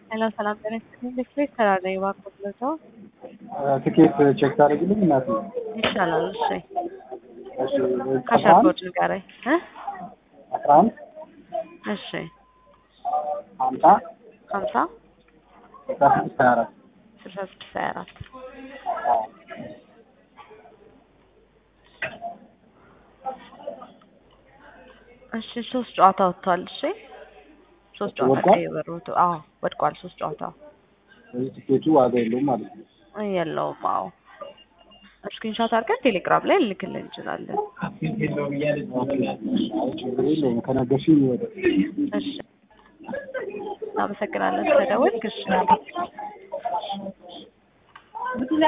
Hello, salam ጤና ዲስፕሌይ ተራዳይ ባቆለታው ትኬት ቼክ ታደርግልኝ እናት ይሻላል። እሺ እሺ ካሻፖርት ጋራይ 11 እሺ 50 50 24 66 እሺ ሶስት ጨዋታ ወጥቷል። እሺ ሶስት ጨዋታ ከየበሩት ወድቋል። ሶስት ጨዋታ ትኬቱ ዋጋ የለውም ማለት ነው። የለውም። ስክሪንሾት አድርገን ቴሌግራም ላይ ልክልን እንችላለን። ከነገርሽኝ ወደ እሺ እናመሰግናለን ስለደወልክ። እሺ